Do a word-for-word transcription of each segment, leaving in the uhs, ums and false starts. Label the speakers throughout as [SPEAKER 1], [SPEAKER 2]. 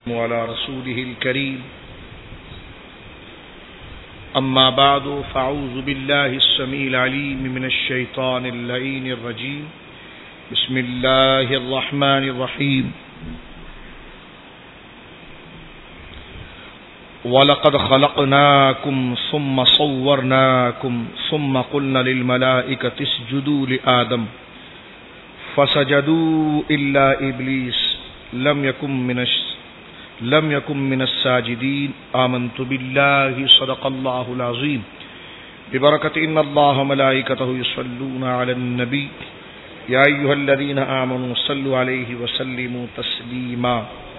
[SPEAKER 1] وعلى رسوله الكريم أما بعد فأعوذ بالله السميع العليم من الشيطان اللعين الرجيم بسم الله الرحمن الرحيم وَلَقَدْ خَلَقْنَاكُمْ ثُمَّ صَوَّرْنَاكُمْ ثُمَّ قُلْنَا لِلْمَلَائِكَةِ اسْجُدُوا لِآدَمَ فَسَجَدُوا إِلَّا إِبْلِيسَ لَمْ يَكُنْ مِنَ لم يكن من الساجدين آمنت بالله صدق الله العظيم ببركة إن الله وملائكته يصلون على النبي يا أيها الذين آمنوا صلوا عليه وسلموا تسليما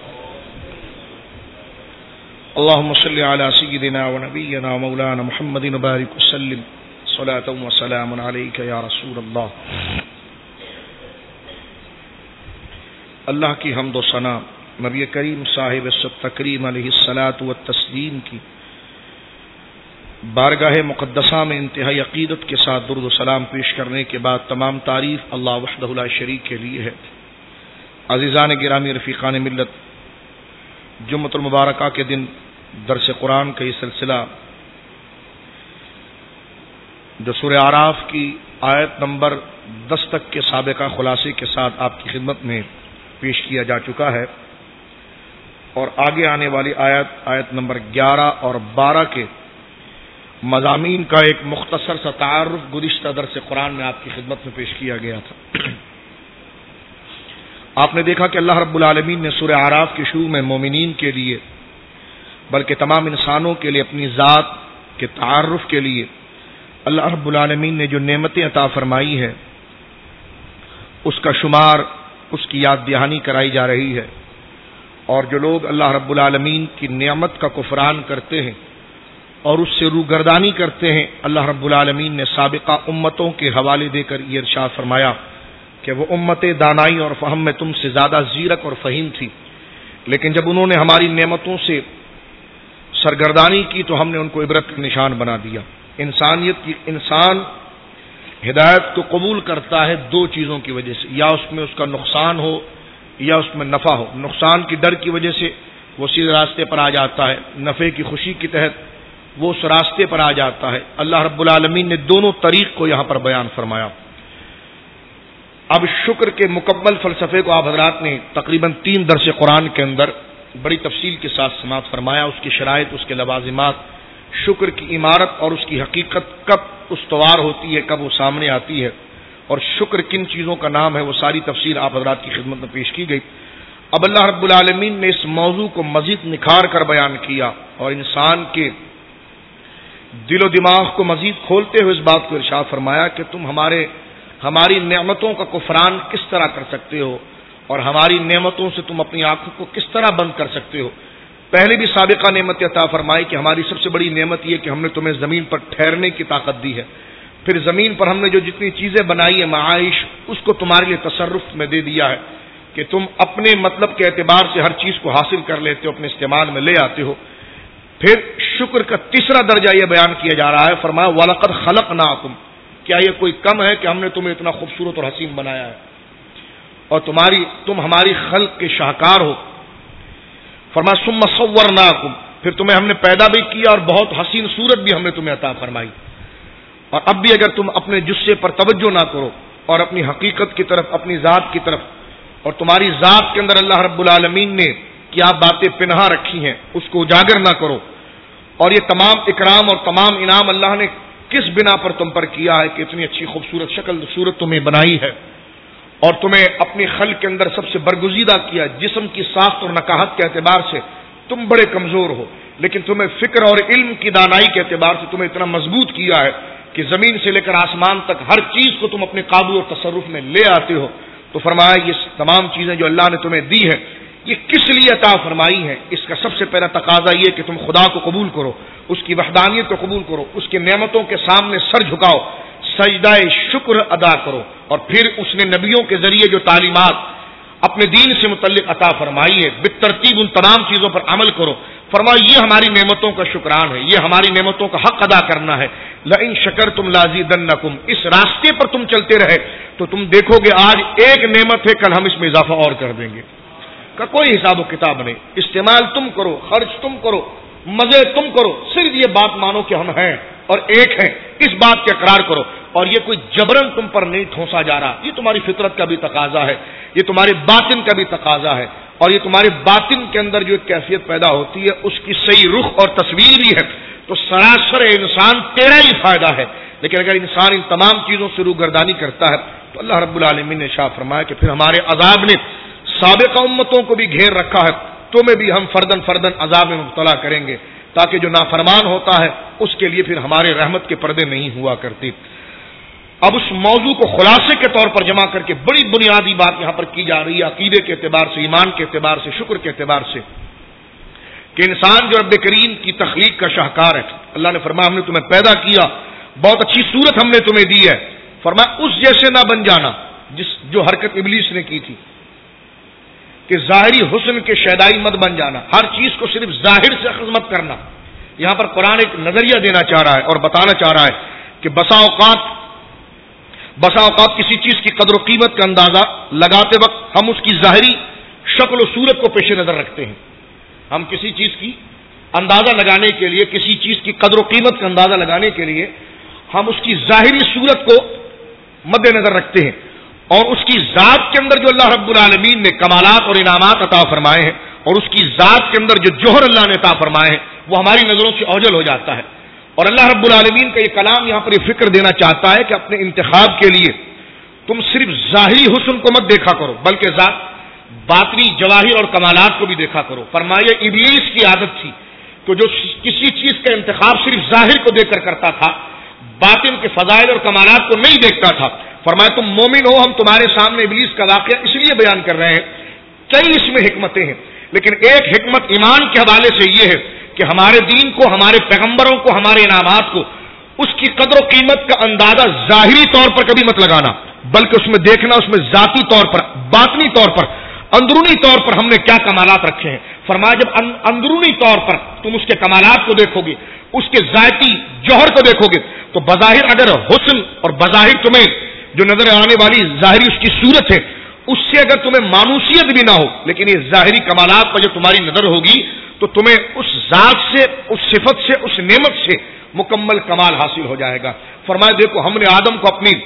[SPEAKER 1] اللهم صل على سيدنا ونبينا ومولانا محمد وبارك وسلم صلاة وسلام عليك يا رسول الله. اللہ کی حمد و ثنا نبی کریم صاحب تکریم علیہ الصلاۃ والتسلیم کی بارگاہ مقدسہ میں انتہائی عقیدت کے ساتھ درود و سلام پیش کرنے کے بعد تمام تعریف اللہ وحدہ لا شریک کے لیے ہے. عزیزان گرامی رفیقان ملت، جمعۃ المبارکہ کے دن درس قرآن کا یہ سلسلہ جو سورہ اعراف کی آیت نمبر دس تک کے سابقہ خلاصے کے ساتھ آپ کی خدمت میں پیش کیا جا چکا ہے، اور آگے آنے والی آیت آیت نمبر گیارہ اور بارہ کے مضامین کا ایک مختصر سا تعارف گزشتہ درس قرآن میں آپ کی خدمت میں پیش کیا گیا تھا. آپ نے دیکھا کہ اللہ رب العالمین نے سورہ اعراف کے شروع میں مومنین کے لیے بلکہ تمام انسانوں کے لیے اپنی ذات کے تعارف کے لیے اللہ رب العالمین نے جو نعمتیں عطا فرمائی ہے اس کا شمار، اس کی یاد دہانی کرائی جا رہی ہے. اور جو لوگ اللہ رب العالمین کی نعمت کا کفران کرتے ہیں اور اس سے روگردانی کرتے ہیں، اللہ رب العالمین نے سابقہ امتوں کے حوالے دے کر یہ ارشاد فرمایا کہ وہ امت دانائی اور فہم میں تم سے زیادہ زیرک اور فہیم تھی، لیکن جب انہوں نے ہماری نعمتوں سے سرگردانی کی تو ہم نے ان کو عبرت کا نشان بنا دیا. انسانیت کی انسان ہدایت کو قبول کرتا ہے دو چیزوں کی وجہ سے، یا اس میں اس کا نقصان ہو یا اس میں نفع ہو. نقصان کی ڈر کی وجہ سے وہ سیدھے راستے پر آ جاتا ہے، نفع کی خوشی کے تحت وہ اس راستے پر آ جاتا ہے. اللہ رب العالمین نے دونوں طریق کو یہاں پر بیان فرمایا. اب شکر کے مکمل فلسفے کو آپ حضرات نے تقریباً تین درس قرآن کے اندر بڑی تفصیل کے ساتھ سماعت فرمایا. اس کی شرائط، اس کے لوازمات، شکر کی عمارت اور اس کی حقیقت کب استوار ہوتی ہے، کب وہ سامنے آتی ہے، اور شکر کن چیزوں کا نام ہے، وہ ساری تفصیل آپ حضرات کی خدمت میں پیش کی گئی. اب اللہ رب العالمین نے اس موضوع کو مزید نکھار کر بیان کیا اور انسان کے دل و دماغ کو مزید کھولتے ہوئے اس بات کو ارشاد فرمایا کہ تم ہمارے ہماری نعمتوں کا کفران کس طرح کر سکتے ہو اور ہماری نعمتوں سے تم اپنی آنکھوں کو کس طرح بند کر سکتے ہو. پہلے بھی سابقہ نعمت عطا فرمائی کہ ہماری سب سے بڑی نعمت یہ کہ ہم نے تمہیں زمین پر ٹھہرنے کی طاقت دی ہے. پھر زمین پر ہم نے جو جتنی چیزیں بنائی ہیں معائش، اس کو تمہارے لیے تصرف میں دے دیا ہے کہ تم اپنے مطلب کے اعتبار سے ہر چیز کو حاصل کر لیتے ہو، اپنے استعمال میں لے آتے ہو. پھر شکر کا تیسرا درجہ یہ بیان کیا جا رہا ہے، فرمایا وَلَقَدْ خَلَقْنَاكُمْ، کیا یہ کوئی کم ہے کہ ہم نے تمہیں اتنا خوبصورت اور حسین بنایا ہے اور تمہاری تم ہماری خلق کے شاہکار ہو. فرمایا ثُمَّ صَوَّرْنَاكُمْ، پھر تمہیں ہم نے پیدا بھی کیا اور بہت حسین صورت بھی ہم نے تمہیں عطا فرمائی. اور اب بھی اگر تم اپنے جسے پر توجہ نہ کرو اور اپنی حقیقت کی طرف، اپنی ذات کی طرف، اور تمہاری ذات کے اندر اللہ رب العالمین نے کیا باتیں پنہا رکھی ہیں اس کو اجاگر نہ کرو، اور یہ تمام اکرام اور تمام انعام اللہ نے کس بنا پر تم پر کیا ہے کہ اتنی اچھی خوبصورت شکل صورت تمہیں بنائی ہے اور تمہیں اپنی خلق کے اندر سب سے برگزیدہ کیا. جسم کی ساخت اور نکاحت کے اعتبار سے تم بڑے کمزور ہو، لیکن تمہیں فکر اور علم کی دانائی کے اعتبار سے تمہیں اتنا مضبوط کیا ہے کہ زمین سے لے کر آسمان تک ہر چیز کو تم اپنے قابو اور تصرف میں لے آتے ہو. تو فرمایا یہ تمام چیزیں جو اللہ نے تمہیں دی ہیں یہ کس لیے عطا فرمائی ہیں؟ اس کا سب سے پہلا تقاضا یہ کہ تم خدا کو قبول کرو، اس کی وحدانیت کو قبول کرو، اس کے نعمتوں کے سامنے سر جھکاؤ، سجدہ شکر ادا کرو. اور پھر اس نے نبیوں کے ذریعے جو تعلیمات اپنے دین سے متعلق عطا فرمائی ہے بالترتیب ان تمام چیزوں پر عمل کرو. فرمایا یہ ہماری نعمتوں کا شکران ہے، یہ ہماری نعمتوں کا حق ادا کرنا ہے. لئن شکرتم لازیدنکم، اس راستے پر تم چلتے رہے تو تم دیکھو گے آج ایک نعمت ہے، کل ہم اس میں اضافہ اور کر دیں گے. کا کوئی حساب و کتاب نہیں. استعمال تم کرو، خرچ تم کرو، مزے تم کرو، صرف یہ بات مانو کہ ہم ہیں اور ایک ہیں، اس بات کے اقرار کرو. اور یہ کوئی جبرن تم پر نہیں ٹھونسا جا رہا، یہ تمہاری فطرت کا بھی تقاضا ہے، یہ تمہارے باطن کا بھی تقاضا ہے، اور یہ تمہارے باطن کے اندر جو ایک کیفیت پیدا ہوتی ہے اس کی صحیح رخ اور تصویر بھی ہے. تو سراسر انسان تیرا ہی فائدہ ہے. لیکن اگر انسان ان تمام چیزوں سے روگردانی کرتا ہے تو اللہ رب العالمین نے ارشاد فرمایا کہ پھر ہمارے عذاب نے سابقہ امتوں کو بھی گھیر رکھا ہے، تمہیں بھی ہم فردن فردن عذاب میں مبتلا کریں گے، تاکہ جو نافرمان ہوتا ہے اس کے لیے پھر ہمارے رحمت کے پردے نہیں ہوا کرتے. اب اس موضوع کو خلاصے کے طور پر جمع کر کے بڑی بنیادی بات یہاں پر کی جا رہی ہے، عقیدے کے اعتبار سے، ایمان کے اعتبار سے، شکر کے اعتبار سے، کہ انسان جو رب کریم کی تخلیق کا شاہکار ہے. اللہ نے فرمایا ہم نے تمہیں پیدا کیا، بہت اچھی صورت ہم نے تمہیں دی ہے. فرمایا اس جیسے نہ بن جانا جس جو حرکت ابلیس نے کی تھی کہ ظاہری حسن کے شیدائی مت بن جانا، ہر چیز کو صرف ظاہر سے اخذ مت کرنا. یہاں پر قرآن ایک نظریہ دینا چاہ رہا ہے اور بتانا چاہ رہا ہے کہ بسا اوقات بسا اوقات کسی چیز کی قدر و قیمت کا اندازہ لگاتے وقت ہم اس کی ظاہری شکل و صورت کو پیش نظر رکھتے ہیں. ہم کسی چیز کی اندازہ لگانے کے لیے، کسی چیز کی قدر و قیمت کا اندازہ لگانے کے لیے ہم اس کی ظاہری صورت کو مد نظر رکھتے ہیں، اور اس کی ذات کے اندر جو اللہ رب العالمین نے کمالات اور انعامات عطا فرمائے ہیں، اور اس کی ذات کے اندر جو جوہر اللہ نے عطا فرمائے ہیں، وہ ہماری نظروں سے اوجھل ہو جاتا ہے. اور اللہ رب العالمین کا یہ کلام یہاں پر یہ فکر دینا چاہتا ہے کہ اپنے انتخاب کے لیے تم صرف ظاہری حسن کو مت دیکھا کرو، بلکہ ذات باطنی جواہر اور کمالات کو بھی دیکھا کرو. فرمایا ابلیس کی عادت تھی کہ جو کسی چیز کا انتخاب صرف ظاہر کو دیکھ کر کرتا تھا، باطن کے فضائل اور کمالات کو نہیں دیکھتا تھا. فرمایا تم مومن ہو، ہم تمہارے سامنے ابلیس کا واقعہ اس لیے بیان کر رہے ہیں، کئی اس میں حکمتیں ہیں، لیکن ایک حکمت ایمان کے حوالے سے یہ ہے کہ ہمارے دین کو، ہمارے پیغمبروں کو، ہمارے انعامات کو، اس کی قدر و قیمت کا اندازہ ظاہری طور پر کبھی مت لگانا، بلکہ اس میں دیکھنا اس میں ذاتی طور پر، باطنی طور پر، اندرونی طور پر ہم نے کیا کمالات رکھے ہیں. فرمایا جب اندرونی طور پر تم اس کے کمالات کو دیکھو گے، اس کے ذاتی جوہر کو دیکھو گے، تو بظاہر اگر حسن اور بظاہر تمہیں جو نظر آنے والی ظاہری اس کی صورت ہے، اس سے اگر تمہیں مانوسیت بھی نہ ہو، لیکن یہ ظاہری کمالات پر جو تمہاری نظر ہوگی تو تمہیں اس ذات سے، اس صفت سے، اس نعمت سے مکمل کمال حاصل ہو جائے گا. فرمایا دیکھو ہم نے آدم کو اپنی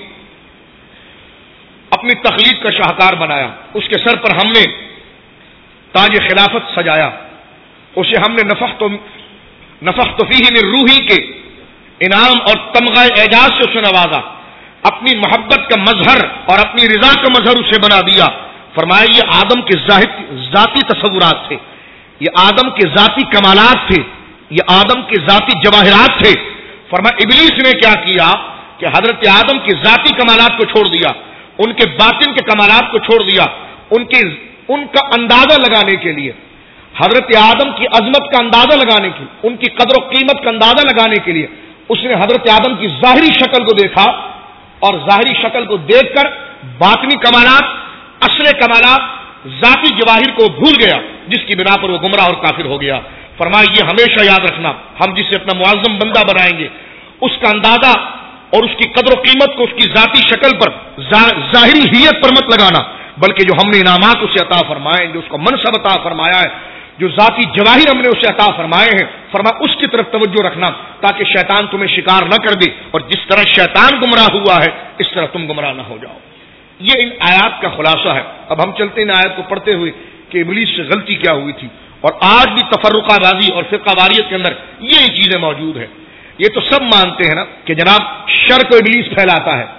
[SPEAKER 1] اپنی تخلیق کا شاہکار بنایا، اس کے سر پر ہم نے تاج خلافت سجایا، اسے ہم نے نفخت نفخت فیہ من روحی کے انعام اور تمغہ اعجاز سے اسے نوازا، اپنی محبت کا مظہر اور اپنی رضا کا مظہر اسے بنا دیا. فرمایا یہ آدم کے ذاتی تصورات تھے، یہ آدم کے ذاتی کمالات تھے، یہ آدم کے ذاتی جواہرات تھے. فرمایا ابلیس نے کیا کیا کہ حضرت آدم کے ذاتی کمالات کو چھوڑ دیا، ان کے باطن کے کمالات کو چھوڑ دیا، ان کے ان کا اندازہ لگانے کے لیے، حضرت آدم کی عظمت کا اندازہ لگانے کے لیے، ان کی قدر و قیمت کا اندازہ لگانے کے لیے اس نے حضرت آدم کی ظاہری شکل کو دیکھا، اور ظاہری شکل کو دیکھ کر باطنی کمالات، اصل کمالات، ذاتی جواہر کو بھول گیا، جس کی بنا پر وہ گمراہ اور کافر ہو گیا. فرمایا یہ ہمیشہ یاد رکھنا، ہم جسے اپنا معظم بندہ بنائیں گے اس کا اندازہ اور اس کی قدر و قیمت کو اس کی ذاتی شکل پر، ظاہری حیت پر مت لگانا، بلکہ جو ہم نے انعامات اسے عطا فرمائے، جو اس کو منصب عطا فرمایا ہے، جو ذاتی جواہر ہم نے اسے عطا فرمائے ہیں، فرمایا اس کی طرف توجہ رکھنا تاکہ شیطان تمہیں شکار نہ کر دے، اور جس طرح شیطان گمراہ ہوا ہے اس طرح تم گمراہ نہ ہو جاؤ. یہ ان آیات کا خلاصہ ہے. اب ہم چلتے ہیں ان آیات کو پڑھتے ہوئے کہ ابلیس سے غلطی کیا ہوئی تھی، اور آج بھی تفرقہ بازی اور فرقہ واریت کے اندر یہی چیزیں موجود ہیں. یہ تو سب مانتے ہیں نا کہ جناب شر کو ابلیس پھیلاتا ہے،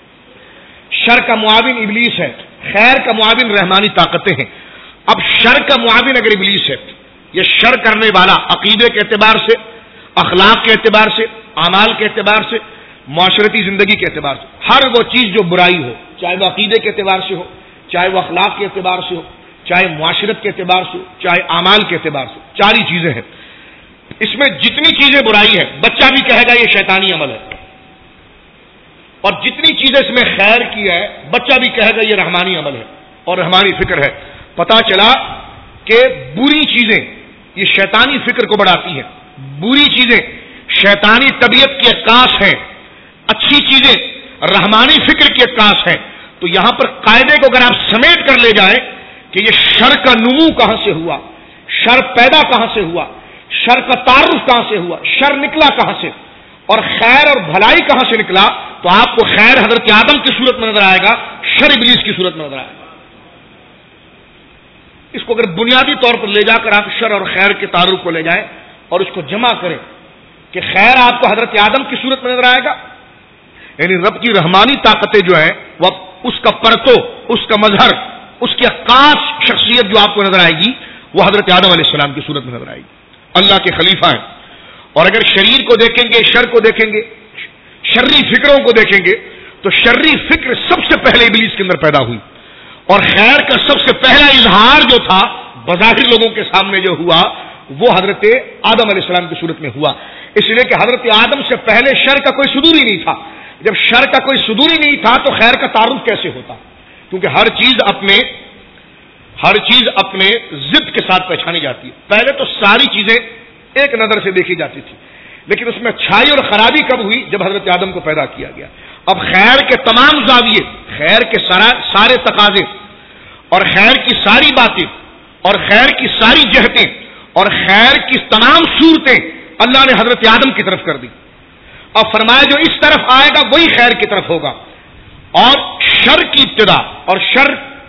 [SPEAKER 1] شر کا معاون ابلیس ہے، خیر کا معاون رحمانی طاقتیں ہیں. اب شر کا معاون اگر ابلیس ہے، یہ شر کرنے والا عقیدے کے اعتبار سے، اخلاق کے اعتبار سے، اعمال کے اعتبار سے، معاشرتی زندگی کے اعتبار سے، ہر وہ چیز جو برائی ہو، چاہے وہ عقیدے کے اعتبار سے ہو، چاہے وہ اخلاق کے اعتبار سے ہو، چاہے معاشرت کے اعتبار سے ہو، چاہے اعمال کے اعتبار سے، چار ہی چیزیں ہیں. اس میں جتنی چیزیں برائی ہیں بچہ بھی کہے گا یہ شیطانی عمل ہے، اور جتنی چیزیں اس میں خیر کی ہے بچہ بھی کہے گا یہ رحمانی عمل ہے اور رحمانی فکر ہے. پتا چلا کہ بری چیزیں یہ شیطانی فکر کو بڑھاتی ہیں، بری چیزیں شیطانی طبیعت کی عکاس ہیں، اچھی چیزیں رحمانی فکر کی عکاس ہیں. تو یہاں پر قاعدے کو اگر آپ سمیٹ کر لے جائیں کہ یہ شر کا نمو کہاں سے ہوا، شر پیدا کہاں سے ہوا، شر کا تعارف کہاں سے ہوا، شر نکلا کہاں سے، اور خیر اور بھلائی کہاں سے نکلا، تو آپ کو خیر حضرت آدم کی صورت میں نظر آئے گا، شر ابلیس کی صورت میں نظر آئے گا۔ اس کو اگر بنیادی طور پر لے جا کر آپ شر اور خیر کے تعارف کو لے جائیں اور اس کو جمع کریں کہ خیر آپ کو حضرت آدم کی صورت میں نظر آئے گا، یعنی رب کی رحمانی طاقتیں جو ہیں وہ اس کا پرتو، اس کا مظہر، اس کی خاص شخصیت جو آپ کو نظر آئے گی وہ حضرت آدم علیہ السلام کی صورت میں نظر آئے گی، اللہ کے خلیفہ ہیں۔ اور اگر شریر کو دیکھیں گے، شر کو دیکھیں گے، شرری فکروں کو دیکھیں گے، تو شرری فکر سب سے پہلے ابلیس کے اندر پیدا ہوئی، اور خیر کا سب سے پہلا اظہار جو تھا بظاہر لوگوں کے سامنے جو ہوا وہ حضرت آدم علیہ السلام کی صورت میں ہوا، اس لیے کہ حضرت آدم سے پہلے شر کا کوئی صدور ہی نہیں تھا۔ جب شر کا کوئی صدور ہی نہیں تھا تو خیر کا تعارف کیسے ہوتا؟ کیونکہ ہر چیز اپنے ہر چیز اپنے ضد کے ساتھ پہچانی جاتی ہے۔ پہلے تو ساری چیزیں ایک نظر سے دیکھی جاتی تھی، لیکن اس میں اچھائی اور خرابی کب ہوئی؟ جب حضرت آدم کو پیدا کیا گیا۔ اب خیر کے تمام زاویے، خیر کے سارے تقاضے اور خیر کی ساری باتیں اور خیر کی ساری جہتیں اور خیر کی تمام صورتیں اللہ نے حضرت آدم کی طرف کر دی، اور فرمایا جو اس طرف آئے گا وہی خیر کی طرف ہوگا، اور شر کی ابتدا اور شر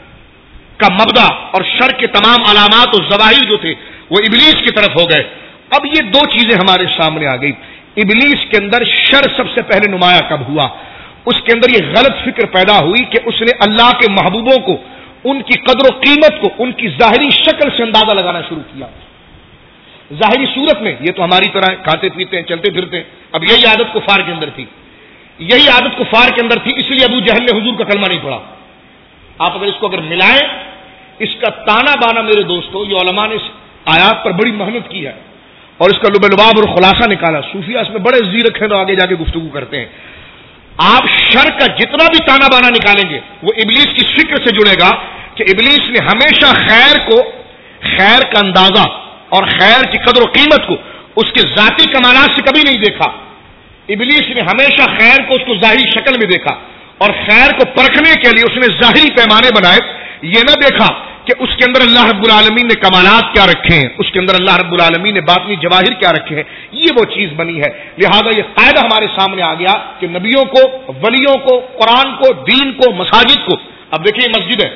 [SPEAKER 1] کا مبدا اور شر کے تمام علامات اور ظواہر جو تھے وہ ابلیس کی طرف ہو گئے۔ اب یہ دو چیزیں ہمارے سامنے آ گئی، ابلیس کے اندر شر سب سے پہلے نمایاں کب ہوا؟ اس کے اندر یہ غلط فکر پیدا ہوئی کہ اس نے اللہ کے محبوبوں کو، ان کی قدر و قیمت کو ان کی ظاہری شکل سے اندازہ لگانا شروع کیا، ظاہری صورت میں۔ یہ تو ہماری طرح کھاتے پیتے ہیں، چلتے پھرتے ہیں، اب یہی عادت کفار کے اندر تھی، یہی عادت کفار کے اندر تھی، اس لیے ابو جہل نے حضور کا کلمہ نہیں پڑھا۔ آپ اگر اس کو اگر ملائیں، اس کا تانا بانا میرے دوستو، یہ علماء نے اس آیات پر بڑی محنت کی ہے اور اس کا لب لباب اور خلاصہ نکالا، صوفیہ اس میں بڑے زیرک ہیں تو آگے جا کے گفتگو کرتے ہیں۔ آپ شر کا جتنا بھی تانا بانا نکالیں گے وہ ابلیس کی فکر سے جڑے گا کہ ابلیس نے ہمیشہ خیر کو، خیر کا اندازہ اور خیر کی قدر و قیمت کو اس کے ذاتی کمالات سے کبھی نہیں دیکھا۔ ابلیس نے ہمیشہ خیر کو اس کو ظاہری شکل میں دیکھا، اور خیر کو پرکھنے کے لیے اس نے ظاہری پیمانے بنائے، یہ نہ دیکھا کہ اس کے اندر اللہ رب العالمین نے کمالات کیا رکھے ہیں، اس کے اندر اللہ رب العالمین نے باطنی جواہر کیا رکھے ہیں، یہ وہ چیز بنی ہے۔ لہذا یہ قاعدہ ہمارے سامنے آ گیا کہ نبیوں کو، ولیوں کو، قرآن کو، دین کو، مساجد کو، اب دیکھیے مسجد ہے،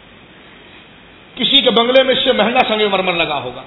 [SPEAKER 1] کسی کے بنگلے میں اس سے مہنگا سنگ مرمر لگا ہوگا،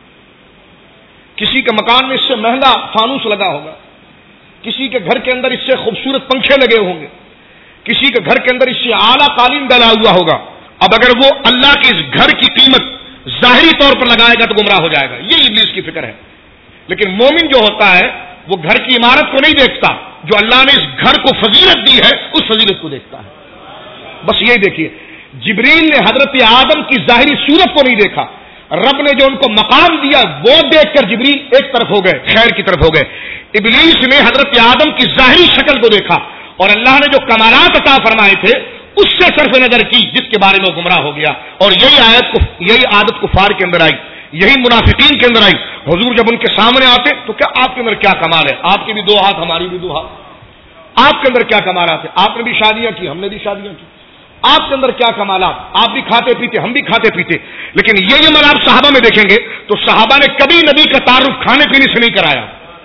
[SPEAKER 1] کسی کے مکان میں اس سے مہنگا فانوس لگا ہوگا، کسی کے گھر کے اندر اس سے خوبصورت پنکھے لگے ہوں گے، کسی کے گھر کے اندر اس سے اعلیٰ قالین ڈلا ہوا ہوگا۔ اب اگر وہ اللہ کے اس گھر کی قیمت ظاہری طور پر لگائے گا تو گمراہ ہو جائے گا، یہ ابلیس کی فکر ہے۔ لیکن مومن جو ہوتا ہے وہ گھر کی عمارت کو نہیں دیکھتا، جو اللہ نے اس گھر کو فضیلت دی ہے اس فضیلت کو دیکھتا ہے۔ بس یہی دیکھیے، جبریل نے حضرت آدم کی ظاہری صورت کو نہیں دیکھا، رب نے جو ان کو مقام دیا وہ دیکھ کر جبریل ایک طرف ہو گئے، خیر کی طرف ہو گئے۔ ابلیس نے حضرت آدم کی ظاہری شکل کو دیکھا اور اللہ نے جو کمالات عطا فرمائے تھے اس سے صرف نظر کی، جس کے بارے میں وہ گمراہ ہو گیا۔ اور یہی آیت کو، یہی عادت کفار کے اندر آئی، یہی منافقین کے اندر آئی۔ حضور جب ان کے سامنے آتے تو کیا آپ کے اندر کیا کمال ہے؟ آپ کے بھی دو ہاتھ، ہماری بھی دو ہاتھ، آپ کے اندر کیا کمالات ہے؟ آپ نے بھی شادیاں کی، ہم نے بھی شادیاں کی، آپ کے اندر کیا کمالات؟ آپ بھی کھاتے پیتے، ہم بھی کھاتے پیتے۔ لیکن یہ جب آپ صحابہ میں دیکھیں گے تو صحابہ نے کبھی نبی کا تعارف کھانے پینے سے نہیں کرایا،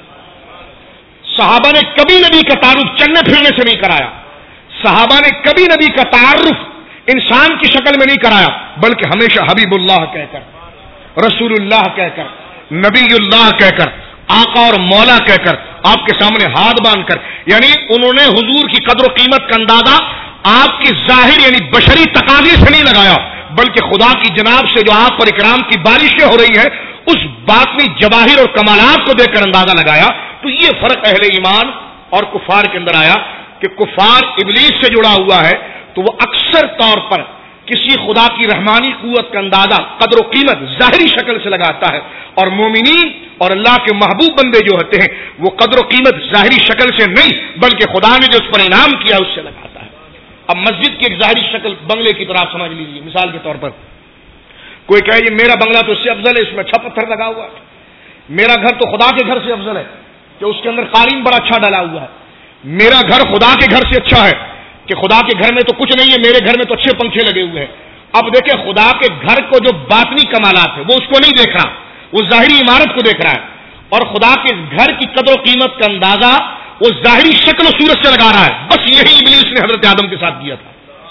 [SPEAKER 1] صحابہ نے کبھی نبی کا تعارف چلنے پھرنے سے نہیں کرایا، صحابہ نے کبھی نبی کا تعارف انسان کی شکل میں نہیں کرایا، بلکہ ہمیشہ حبیب اللہ کہہ کر، رسول اللہ کہہ کر، نبی اللہ کہہ کر، آقا اور مولا کہہ کر، آپ کے سامنے ہاتھ باندھ کر، یعنی انہوں نے حضور کی قدر و قیمت کا اندازہ آپ کی ظاہر یعنی بشری تقاضے سے نہیں لگایا، بلکہ خدا کی جناب سے جو آپ پر اکرام کی بارشیں ہو رہی ہیں اس باطنی جواہر اور کمالات کو دیکھ کر اندازہ لگایا۔ تو یہ فرق اہل ایمان اور کفار کے اندر آیا کہ کفار ابلیس سے جڑا ہوا ہے تو وہ اکثر طور پر کسی خدا کی رحمانی قوت کا اندازہ قدر و قیمت ظاہری شکل سے لگاتا ہے، اور مومنین اور اللہ کے محبوب بندے جو ہوتے ہیں وہ قدر و قیمت ظاہری شکل سے نہیں بلکہ خدا نے جو اس پر انعام کیا اس سے لگاتا ہے۔ اب مسجد کی ایک ظاہری شکل بنگلے کی طرح سمجھ لیجیے، مثال کے طور پر کوئی کہے یہ میرا بنگلہ تو اس سے افضل ہے، اس میں اچھا پتھر لگا ہوا ہے، میرا گھر تو خدا کے گھر سے افضل ہے کہ اس کے اندر قالین بڑا اچھا ڈلا ہوا ہے، میرا گھر خدا کے گھر سے اچھا ہے کہ خدا کے گھر میں تو کچھ نہیں ہے، میرے گھر میں تو اچھے پنکھے لگے ہوئے ہیں۔ اب دیکھیں خدا کے گھر کو جو باطنی کمالات ہے وہ اس کو نہیں دیکھ رہا، وہ ظاہری عمارت کو دیکھ رہا ہے، اور خدا کے گھر کی قدر و قیمت کا اندازہ وہ ظاہری شکل و صورت سے لگا رہا ہے۔ بس یہی ابلیس نے حضرت آدم کے ساتھ کیا تھا۔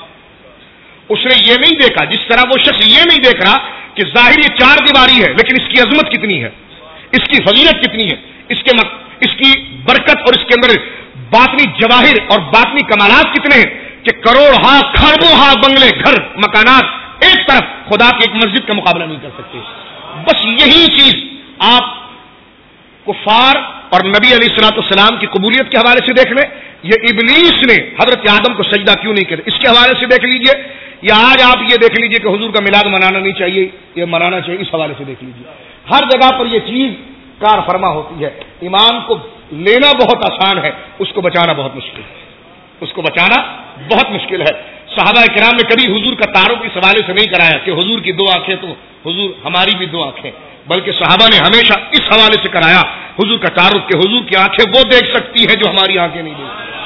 [SPEAKER 1] اس نے یہ نہیں دیکھا، جس طرح وہ شخص یہ نہیں دیکھ رہا کہ ظاہر یہ چار دیواری ہے لیکن اس کی عظمت کتنی ہے، اس کی فضیلت کتنی ہے، اس کے مق... اس کی برکت اور اس کے اندر باطنی جواہر اور باطنی کمالات کتنے ہیں کہ کروڑ ہا کھربوں ہا بنگلے گھر مکانات ایک طرف خدا کی ایک مسجد کا مقابلہ نہیں کر سکتے۔ بس یہی چیز آپ کفار اور نبی علیہ الصلوۃ والسلام کی قبولیت کے حوالے سے دیکھ لیں، یہ ابلیس نے حضرت آدم کو سجدہ کیوں نہیں کیا، اس کے حوالے سے دیکھ لیجئے، یا آج آپ یہ دیکھ لیجئے کہ حضور کا میلاد منانا نہیں چاہیے، یہ منانا چاہیے، اس حوالے سے دیکھ لیجئے۔ ہر جگہ پر یہ چیز کار فرما ہوتی ہے۔ ایمان کو لینا بہت آسان ہے، اس کو بچانا بہت مشکل ہے، اس کو بچانا بہت مشکل ہے۔ صحابہ کرام نے کبھی حضور کا تعارف اس حوالے سے نہیں کرایا کہ حضور کی دو آنکھیں تو حضور ہماری بھی دو آنکھیں، بلکہ صحابہ نے ہمیشہ اس حوالے سے کرایا حضور کا تعارف کہ حضور کی آنکھیں وہ دیکھ سکتی ہیں جو ہماری آنکھیں نہیں دیکھ سکتی۔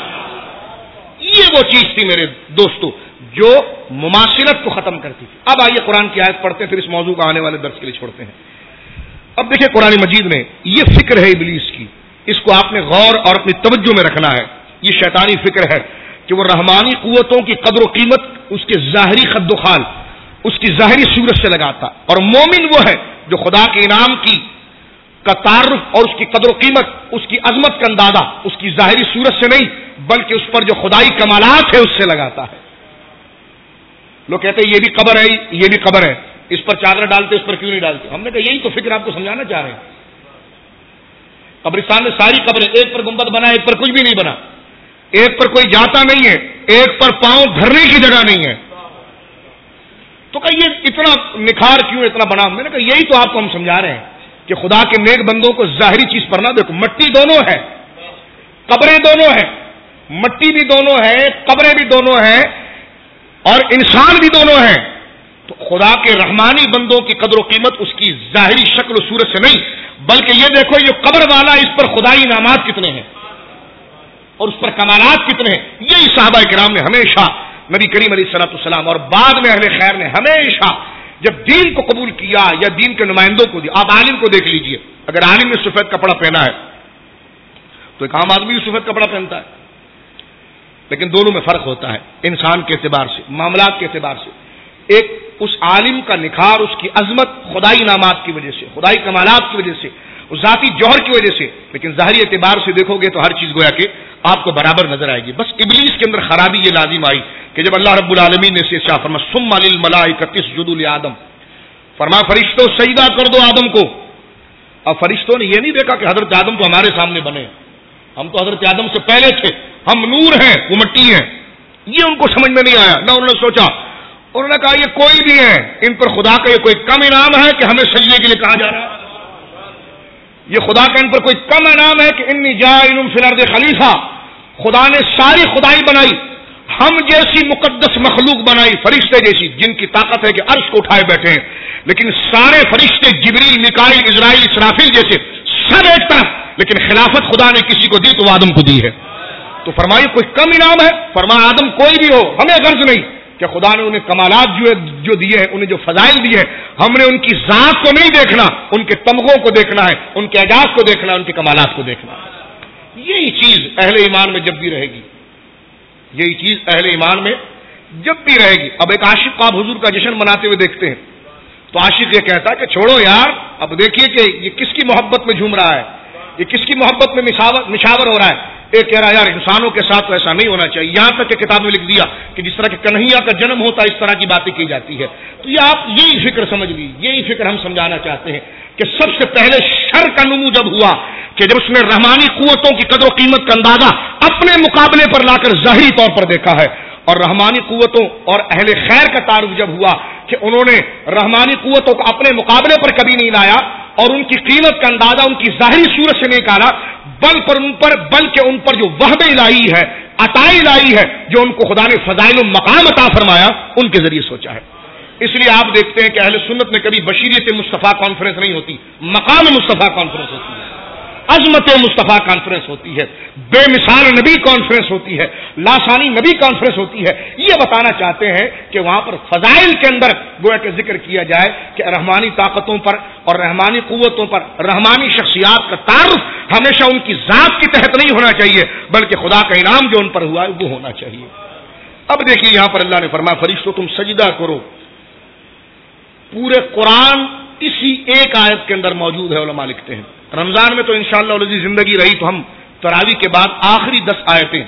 [SPEAKER 1] یہ وہ چیز تھی میرے دوستو جو مماثلت کو ختم کرتی تھی۔ اب آئیے قرآن کی آیت پڑھتے ہیں، پھر اس موضوع کو آنے والے درس کے لیے چھوڑتے ہیں۔ اب دیکھیں قرآن مجید میں یہ فکر ہے ابلیس کی، اس کو آپ نے غور اور اپنی توجہ میں رکھنا ہے۔ یہ شیطانی فکر ہے کہ وہ رحمانی قوتوں کی قدر و قیمت اس کے ظاہری خد و خال، اس کی ظاہری صورت سے لگاتا، اور مومن وہ ہے جو خدا کے انعام کی کا تعارف اور اس کی قدر و قیمت، اس کی عظمت کا اندازہ اس کی ظاہری صورت سے نہیں بلکہ اس پر جو خدائی کمالات ہے اس سے لگاتا ہے۔ لوگ کہتے ہیں یہ بھی قبر ہے، یہ بھی قبر ہے، اس پر چادر ڈالتے اس پر کیوں نہیں ڈالتے؟ ہم نے کہا یہی تو فکر آپ کو سمجھانا چاہ رہے ہیں۔ قبرستان میں ساری قبریں، ایک پر گنبد بنا ایک پر کچھ بھی نہیں بنا، ایک پر کوئی جاتا نہیں ہے، ایک پر پاؤں دھرنے کی جگہ نہیں ہے، تو کہ یہ اتنا نکھار کیوں، اتنا بنا؟ میں نے کہا یہی تو آپ کو ہم سمجھا رہے ہیں کہ خدا کے نیک بندوں کو ظاہری چیز پر نہ دیکھو۔ مٹی دونوں ہے، قبریں دونوں ہیں، مٹی بھی دونوں ہے، قبریں بھی دونوں ہیں، اور انسان بھی دونوں ہیں۔ تو خدا کے رحمانی بندوں کی قدر و قیمت اس کی ظاہری شکل و صورت سے نہیں بلکہ یہ دیکھو یہ قبر والا، اس پر خدائی انعامات کتنے ہیں اور اس پر کمالات کتنے ہیں۔ یہی صحابہ کرام نے ہمیشہ نبی کریم علیہ الصلوۃ والسلام اور بعد میں اہل خیر نے ہمیشہ جب دین کو قبول کیا یا دین کے نمائندوں کو دیا، آپ عالم کو دیکھ لیجئے، اگر عالم نے سفید کپڑا پہنا ہے تو ایک عام آدمی بھی سفید کپڑا پہنتا ہے، لیکن دونوں میں فرق ہوتا ہے انسان کے اعتبار سے، معاملات کے اعتبار سے۔ ایک اس عالم کا نکھار، اس کی عظمت خدائی انعامات کی وجہ سے، خدائی کمالات کی وجہ سے، اس ذاتی جوہر کی وجہ سے، لیکن ظاہری اعتبار سے دیکھو گے تو ہر چیز گویا کہ آپ کو برابر نظر آئے گی۔ بس ابلیس کے اندر خرابی یہ لازم آئی کہ جب اللہ رب العالمین نے اسے ارشاد فرمایا ثم للملائکۃ اسجدوا لآدم، فرمایا فرشتوں سجدہ کر دو آدم کو۔ اب فرشتوں نے یہ نہیں دیکھا کہ حضرت آدم تو ہمارے سامنے بنے، ہم تو حضرت آدم سے پہلے تھے، ہم نور ہیں وہ مٹی ہیں، یہ ان کو سمجھ میں نہیں آیا، نہ انہوں نے سوچا، انہوں نے کہا یہ کوئی بھی ہے، ان پر خدا کا یہ کوئی کم انعام ہے کہ ہمیں سجدے کے لیے کہا جا رہا ہے، یہ خدا کا ان پر کوئی کم انعام ہے کہ انی جاعل فی الارض خلیفہ، خدا نے ساری خدائی بنائی، ہم جیسی مقدس مخلوق بنائی، فرشتے جیسی جن کی طاقت ہے کہ عرش کو اٹھائے بیٹھے ہیں، لیکن سارے فرشتے جبریل، میکائیل، اسرائیل، اسرافیل جیسے سب ایک طرف، لیکن خلافت خدا نے کسی کو دی تو آدم کو دی ہے۔ تو فرمائی کوئی کم انعام ہے؟ فرمایا آدم کوئی بھی ہو ہمیں غرض نہیں کہ خدا نے انہیں کمالات جو جو دیے ہیں، انہیں جو فضائل دیے ہیں، ہم نے ان کی ذات کو نہیں دیکھنا، ان کے تمغوں کو دیکھنا ہے، ان کے اعجاز کو دیکھنا ہے، ان کے کمالات کو دیکھنا ہے۔ یہی چیز اہل ایمان میں جب بھی رہے گی، یہی چیز اہل ایمان میں جب بھی رہے گی۔ اب ایک عاشق کو آپ حضور کا جشن مناتے ہوئے دیکھتے ہیں تو عاشق یہ کہتا ہے کہ چھوڑو یار، اب دیکھیے کہ یہ کس کی محبت میں جھوم رہا ہے، یہ کس کی محبت میں مشاور ہو رہا ہے۔ ایک کہہ رہا ہے یار انسانوں کے ساتھ تو ایسا نہیں ہونا چاہیے، یہاں تک کہ کتاب میں لکھ دیا کہ جس طرح کہ کنہیا کا جنم ہوتا ہے اس طرح کی باتیں کی جاتی ہے۔ تو یہ آپ یہی فکر سمجھ لیجیے، یہی فکر ہم سمجھانا چاہتے ہیں کہ سب سے پہلے شر کا نمو جب ہوا کہ جب اس نے رحمانی قوتوں کی قدر و قیمت کا اندازہ اپنے مقابلے پر لا کر ظاہری طور پر دیکھا ہے، اور رحمانی قوتوں اور اہل خیر کا تعارف جب ہوا کہ انہوں نے رحمانی قوتوں کو اپنے مقابلے پر کبھی نہیں لایا اور ان کی قیمت کا اندازہ ان کی ظاہری صورت سے نہیں نکالا، بل پر ان پر بلکہ ان پر جو وہب الہی ہے، عطا الہی ہے، جو ان کو خدا نے فضائل و مقام عطا فرمایا، ان کے ذریعے سوچا ہے۔ اس لیے آپ دیکھتے ہیں کہ اہل سنت میں کبھی بشیریت مصطفیٰ کانفرنس نہیں ہوتی، مقام مصطفیٰ کانفرنس ہوتی ہے۔ عظمت مصطفیٰ کانفرنس ہوتی ہے، بے مثال نبی کانفرنس ہوتی ہے، لاسانی نبی کانفرنس ہوتی ہے، یہ بتانا چاہتے ہیں کہ وہاں پر فضائل کے اندر گویا کہ ذکر کیا جائے کہ رحمانی طاقتوں پر اور رحمانی قوتوں پر، رحمانی شخصیات کا تعارف ہمیشہ ان کی ذات کے تحت نہیں ہونا چاہیے، بلکہ خدا کا انعام جو ان پر ہوا ہے وہ ہونا چاہیے۔ اب دیکھیے یہاں پر اللہ نے فرمایا فرشتوں تم سجدہ کرو۔ پورے قرآن اسی ایک آیت کے اندر موجود ہے، علماء لکھتے ہیں۔ رمضان میں تو انشاءاللہ الذی زندگی رہی تو ہم تراویح کے بعد آخری دس آیتیں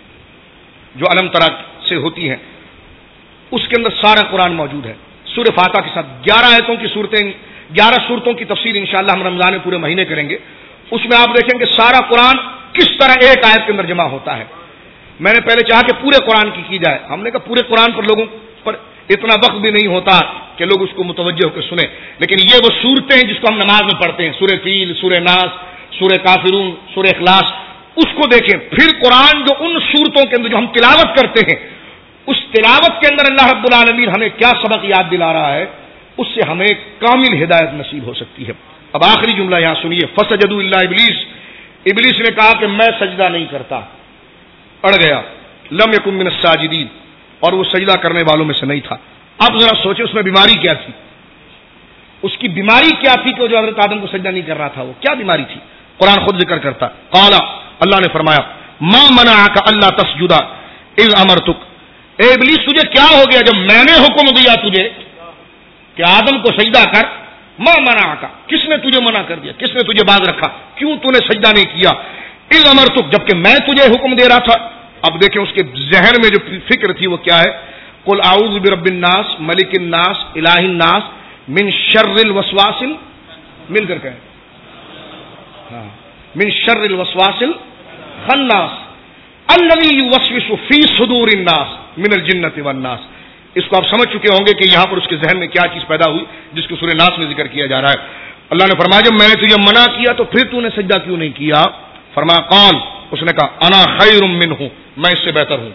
[SPEAKER 1] جو علم ترا سے ہوتی ہیں اس کے اندر سارا قرآن موجود ہے، سورہ فاتحہ کے ساتھ گیارہ آیتوں کی صورتیں، گیارہ صورتوں کی تفسیر انشاءاللہ ہم رمضان میں پورے مہینے کریں گے۔ اس میں آپ دیکھیں کہ سارا قرآن کس طرح ایک آیت کے اندر جمع ہوتا ہے۔ میں نے پہلے چاہا کہ پورے قرآن کی کی جائے، ہم نے کہا پورے قرآن پر لوگوں پر اتنا وقت بھی نہیں ہوتا کہ لوگ اس کو متوجہ ہو کے سنیں، لیکن یہ وہ صورتیں ہیں جس کو ہم نماز میں پڑھتے ہیں، سورہ فیل، سورہ ناس، سورہ کافرون، سورہ اخلاص، اس کو دیکھیں۔ پھر قرآن جو ان صورتوں کے اندر جو ہم تلاوت کرتے ہیں، اس تلاوت کے اندر اللہ رب العالمین ہمیں کیا سبق یاد دلا رہا ہے، اس سے ہمیں کامل ہدایت نصیب ہو سکتی ہے۔ اب آخری جملہ یہاں سنیے، فسجدوا الا ابلیس، ابلیس نے کہا کہ میں سجدہ نہیں کرتا، اڑ گیا، لم یکن من الساجدین، اور وہ سجدہ کرنے والوں میں سے نہیں تھا۔ اب ذرا سوچیں اس میں بیماری کیا تھی، اس کی بیماری کیا تھی کہ جو حضرت آدم کو سجدہ نہیں کر رہا تھا، وہ کیا بیماری تھی؟ قرآن خود ذکر کرتا، قال، اللہ نے فرمایا ما منعک الا تسجد اذ امرتک، اے ابلیس تجھے کیا ہو گیا جب میں نے حکم دیا تجھے کہ آدم کو سجدہ کر، ما منعک، کس نے تجھے منع کر دیا، کس نے تجھے باز رکھا، کیوں تو نے سجدہ نہیں کیا؟ اذ امرتک، جبکہ میں تجھے حکم دے رہا تھا۔ اب دیکھیں اس کے ذہن میں جو فکر تھی وہ کیا ہے، قل اعوذ برب الناس ملک الناس الہ الناس من شر الوسواس، مل کر کہیں ہاں، من شر الوسواس الخناس الذی یوسوس فی صدور الناس من الجنۃ والناس۔ اس کو آپ سمجھ چکے ہوں گے کہ یہاں پر اس کے ذہن میں کیا چیز پیدا ہوئی جس کو سورہ ناس میں ذکر کیا جا رہا ہے۔ اللہ نے فرمایا جب میں نے تجھے منع کیا تو پھر تو نے سجدہ کیوں نہیں کیا؟ فرمایا قال، اس نے کہا انا خیر منہ، میں اس سے بہتر ہوں،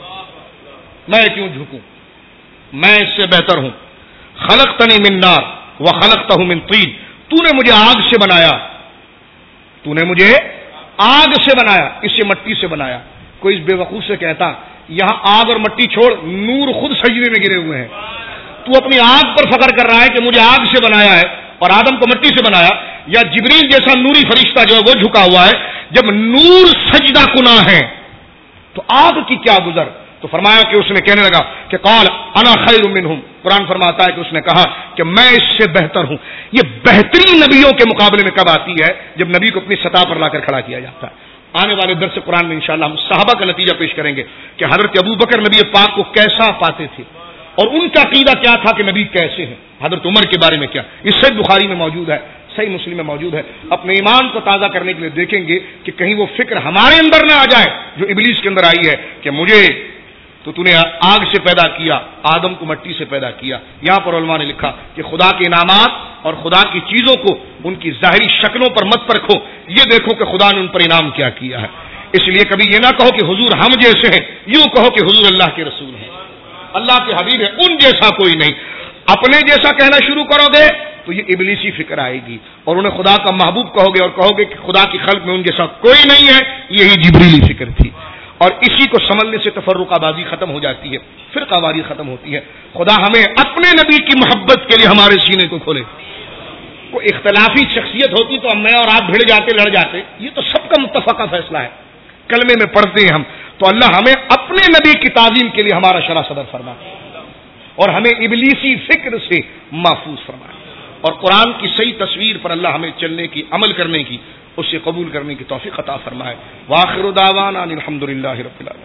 [SPEAKER 1] میں کیوں جھکوں، میں اس سے بہتر ہوں۔ خلقتنی من نار وخلقتہ من طین، تو نے مجھے آگ سے بنایا، تو نے مجھے آگ سے بنایا، اس سے مٹی سے بنایا۔ کوئی اس بے وقوف سے کہتا یہاں آگ اور مٹی چھوڑ، نور خود سجدے میں گرے ہوئے ہیں، تو اپنی آگ پر فخر کر رہا ہے کہ مجھے آگ سے بنایا ہے اور آدم کو مٹی سے بنایا، یا جبریل جیسا نوری فرشتہ جو ہے وہ جھکا ہوا ہے، جب نور سجدہ کنا ہے تو آگ کی کیا گزر؟ تو فرمایا کہ اس نے کہنے لگا کہ قال انا خیر منہم، قرآن فرماتا ہے کہ اس نے کہا کہ میں اس سے بہتر ہوں۔ یہ بہترین نبیوں کے مقابلے میں کب آتی ہے؟ جب نبی کو اپنی سطح پر لا کر کھڑا کیا جاتا ہے۔ آنے والے درس قرآن میں انشاءاللہ ہم صحابہ کا نتیجہ پیش کریں گے کہ حضرت ابو بکر نبی پاک کو کیسا پاتے تھے اور ان کا عقیدہ کیا تھا کہ نبی کیسے ہیں، حضرت عمر کے بارے میں کیا، یہ صحیح بخاری میں موجود ہے، صحیح مسلم میں موجود ہے۔ اپنے ایمان کو تازہ کرنے کے لیے دیکھیں گے کہ کہیں وہ فکر ہمارے اندر نہ آ جائے جو ابلیس کے اندر آئی ہے کہ مجھے تو تو نے آگ سے پیدا کیا، آدم کو مٹی سے پیدا کیا۔ یہاں پر علماء نے لکھا کہ خدا کے انعامات اور خدا کی چیزوں کو ان کی ظاہری شکلوں پر مت پرکھو، یہ دیکھو کہ خدا نے ان پر انعام کیا کیا ہے۔ اس لیے کبھی یہ نہ کہو کہ حضور ہم جیسے ہیں، یوں کہو کہ حضور اللہ کے رسول ہیں، اللہ کے حبیب ہیں، ان جیسا کوئی نہیں۔ اپنے جیسا کہنا شروع کرو گے تو یہ ابلیسی فکر آئے گی، اور انہیں خدا کا محبوب کہو گے اور کہو گے کہ خدا کی خلق میں ان جیسا کوئی نہیں ہے، یہی جبریلی فکر تھی۔ اور اسی کو سمجھنے سے تفرقہ بازی ختم ہو جاتی ہے، فرقہ واری ختم ہوتی ہے۔ خدا ہمیں اپنے نبی کی محبت کے لیے ہمارے سینے کو کھولے۔ کوئی اختلافی شخصیت ہوتی تو میں اور آپ بھیڑ جاتے، لڑ جاتے، یہ تو سب کا متفقہ فیصلہ ہے، کلمے میں پڑھتے ہیں ہم، تو اللہ ہمیں اپنے نبی کی تعظیم کے لیے ہمارا شرح صدر فرمائے اور ہمیں ابلیسی فکر سے محفوظ فرمائے، اور قرآن کی صحیح تصویر پر اللہ ہمیں چلنے کی، عمل کرنے کی، اسے قبول کرنے کی توفیق عطا فرمائے۔ وآخر دعوانا الحمدللہ رب العالمین۔